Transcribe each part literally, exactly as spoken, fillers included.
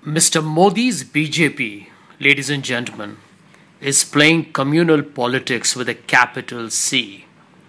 Mister Modi's B J P, ladies and gentlemen, is playing communal politics with a capital C.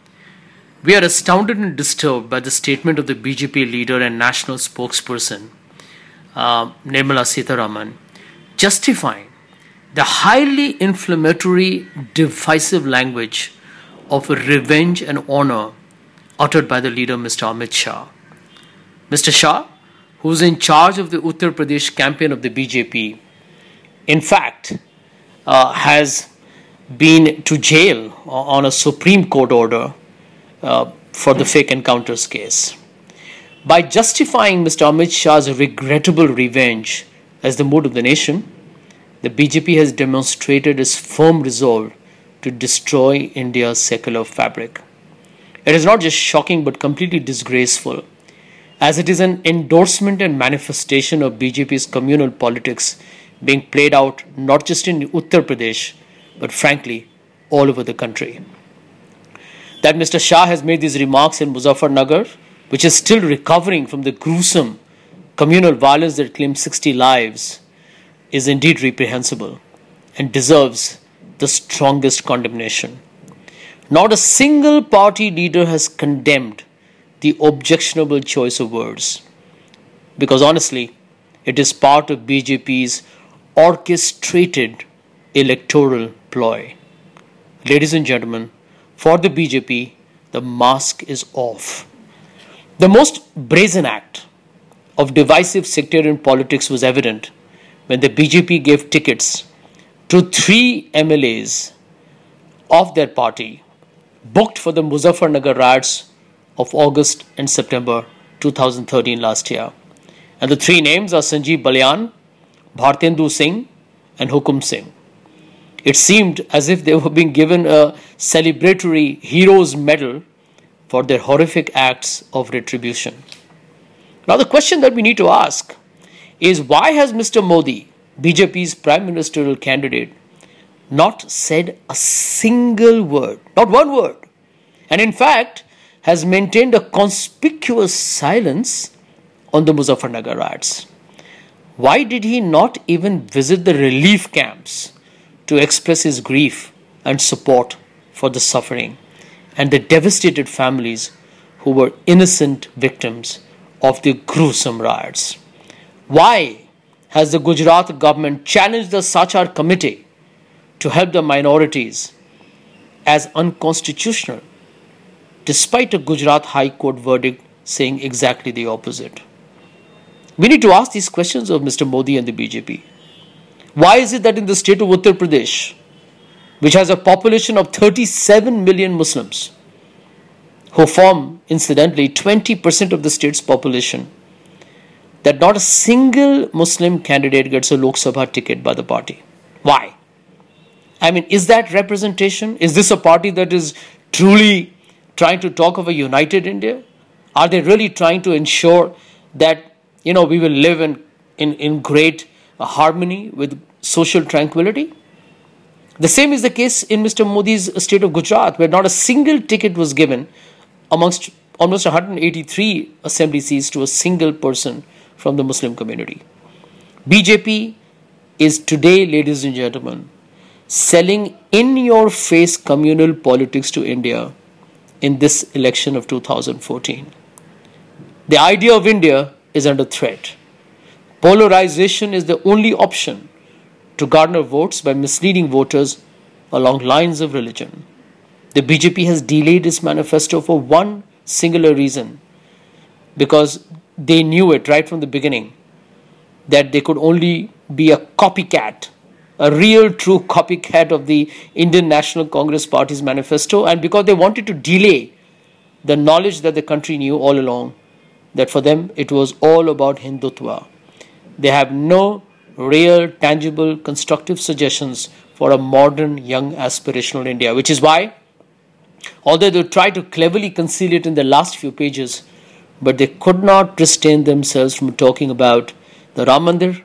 We are astounded and disturbed by the statement of the B J P leader and national spokesperson, uh, Nirmala Sitharaman, justifying the highly inflammatory, divisive language of revenge and honor uttered by the leader, Mister Amit Shah. Mister Shah, who is in charge of the Uttar Pradesh campaign of the B J P, in fact, uh, has been to jail on a Supreme Court order uh, for the fake encounters case. By justifying Mister Amit Shah's regrettable revenge as the mood of the nation, the B J P has demonstrated its firm resolve to destroy India's secular fabric. It is not just shocking but completely disgraceful, as it is an endorsement and manifestation of B J P's communal politics being played out not just in Uttar Pradesh, but frankly, all over the country. That Mister Shah has made these remarks in Muzaffarnagar, which is still recovering from the gruesome communal violence that claimed sixty lives, is indeed reprehensible and deserves the strongest condemnation. Not a single party leader has condemned the objectionable choice of words, because honestly, it is part of B J P's orchestrated electoral ploy. Ladies and gentlemen, for the B J P, the mask is off. The most brazen act of divisive sectarian politics was evident when the B J P gave tickets to three M L As of their party booked for the Muzaffarnagar riots of August and September twenty thirteen last year. And the three names are Sanjeev Balyan, Bhartendu Singh and Hukum Singh. It seemed as if they were being given a celebratory hero's medal for their horrific acts of retribution. Now the question that we need to ask is, why has Mister Modi, B J P's prime ministerial candidate, not said a single word, not one word, and in fact has maintained a conspicuous silence on the Muzaffarnagar riots? Why did he not even visit the relief camps to express his grief and support for the suffering and the devastated families who were innocent victims of the gruesome riots? Why has the Gujarat government challenged the Sachar committee to help the minorities as unconstitutional, despite a Gujarat High Court verdict saying exactly the opposite? We need to ask these questions of Mister Modi and the B J P. Why is it that in the state of Uttar Pradesh, which has a population of thirty-seven million Muslims, who form, incidentally, twenty percent of the state's population, that not a single Muslim candidate gets a Lok Sabha ticket by the party? Why? I mean, is that representation? Is this a party that is truly trying to talk of a united India? Are they really trying to ensure that, you know, we will live in, in, in great uh, harmony with social tranquility? The same is the case in Mister Modi's state of Gujarat, where not a single ticket was given amongst almost one hundred eighty-three assembly seats to a single person from the Muslim community. B J P is today, ladies and gentlemen, selling in-your-face communal politics to India in this election of two thousand fourteen. The idea of India is under threat. Polarization is the only option to garner votes by misleading voters along lines of religion. The B J P has delayed its manifesto for one singular reason, because they knew it right from the beginning that they could only be a copycat, a real true copycat of the Indian National Congress Party's manifesto, and because they wanted to delay the knowledge that the country knew all along, that for them it was all about Hindutva. They have no real, tangible, constructive suggestions for a modern, young, aspirational India, which is why, although they tried to cleverly conceal it in the last few pages, but they could not restrain themselves from talking about the Ram Mandir,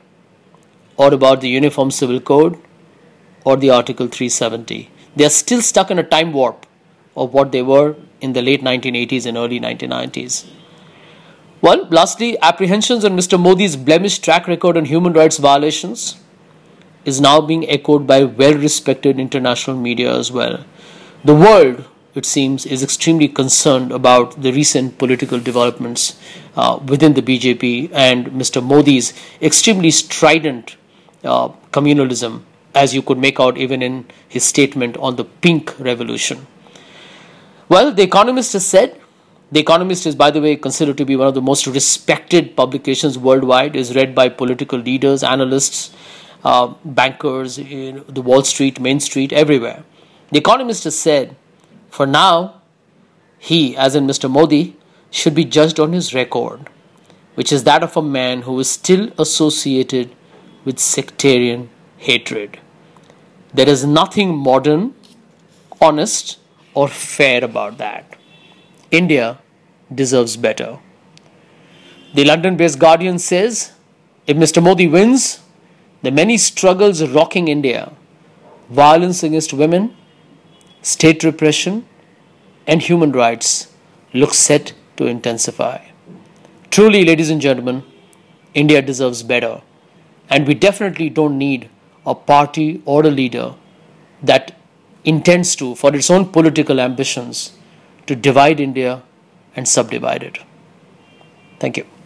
or about the Uniform Civil Code, or the Article three seventy. They are still stuck in a time warp of what they were in the late nineteen eighties and early nineteen nineties. Well, lastly, apprehensions on Mister Modi's blemished track record on human rights violations is now being echoed by well-respected international media as well. The world, it seems, is extremely concerned about the recent political developments uh, within the B J P and Mister Modi's extremely strident uh, communalism, as you could make out even in his statement on the pink revolution. Well, The Economist has said, The Economist is, by the way, considered to be one of the most respected publications worldwide, is read by political leaders, analysts, uh, bankers, you know, the Wall Street, Main Street, everywhere. The Economist has said, for now, he, as in Mister Modi, should be judged on his record, which is that of a man who is still associated with sectarian hatred. There is nothing modern, honest, or fair about that. India deserves better. The London-based Guardian says, if Mister Modi wins, the many struggles rocking India, violence against women, state repression, and human rights look set to intensify. Truly, ladies and gentlemen, India deserves better, and we definitely don't need a party or a leader that intends to, for its own political ambitions, to divide India and subdivide it. Thank you.